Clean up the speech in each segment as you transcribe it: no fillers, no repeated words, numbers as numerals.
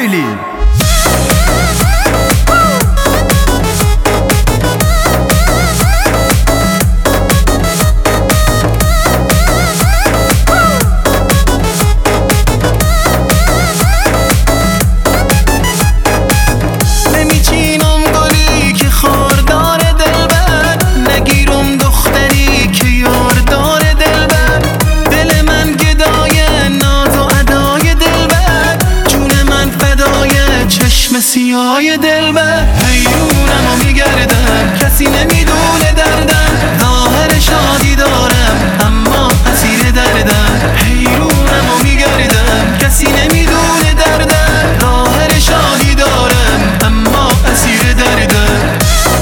لیلی. سیاه دلبر حیرونم و میگردم، کسی نمیدونه دردم، ظاهر شادی دارم اما اسیر دردم. حیرونم و میگردم، کسی نمیدونه دردم، ظاهر شادی دارم اما اسیر دردم.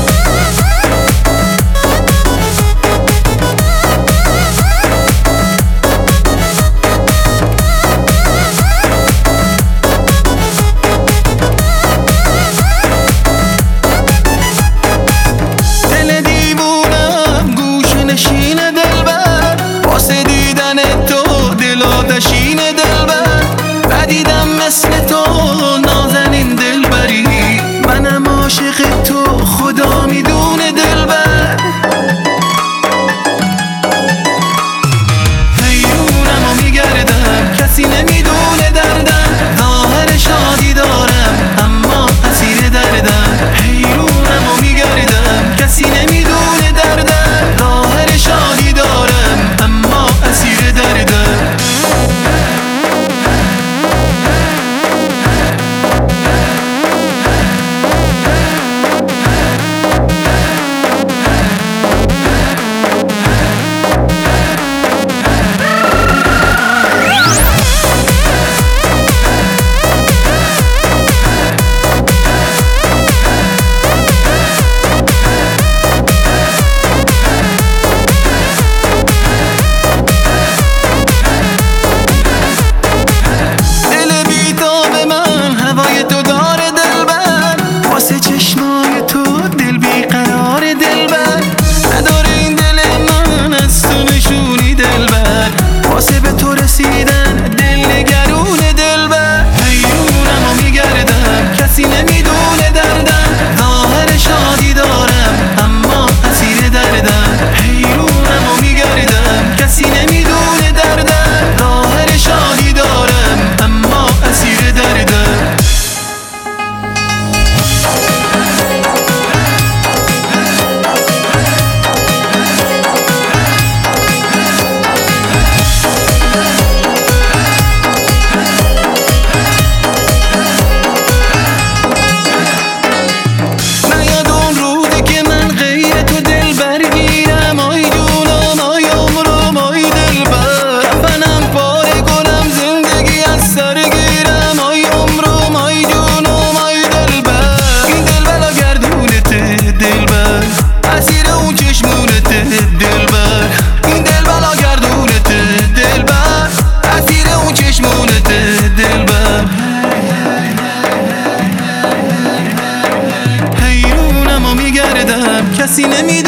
نشین دلبر ندیدم مثل تو نازنین دلبری، منم عاشق تو خدا میدونه دلبر. حیرونم و میگردم، کسی نمیدونه دردم، ظاهر شادی دارم اما اسیر دردم. حیرونم و میگردم، کسی نمیدونه دردم، ظاهر شادی دارم اما اسیر دردم. کسی نمیدونه